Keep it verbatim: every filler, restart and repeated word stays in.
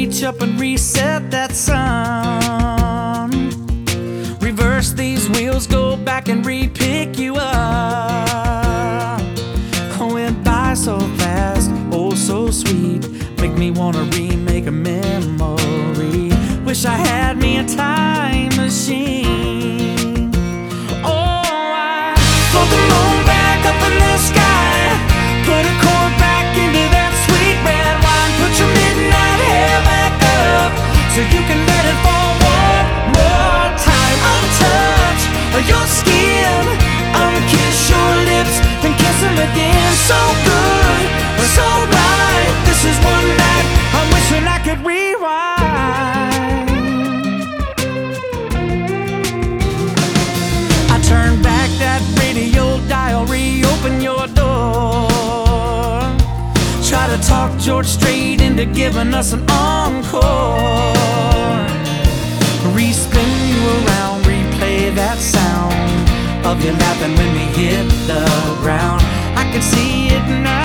reach up and reset that sun. Reverse these wheels, go back and re-pick you up. Went by so fast, oh so sweet. Make me wanna remake a memory. Wish I had me a time machine. Oh, I float the moon back up in the sky. Put a chord back into that sweet red wine. Put your midnight hair back up so you can let it fall one more time. I'll touch your skin, I'll kiss your lips, then kiss them again. So good, so right. This is one night I'm wishing I could rewind. I turn back that radio dial, reopen your door. Try to talk George Strait into giving us an encore. Respin you around, replay that sound of you laughing when we hit the ground. I can see it now.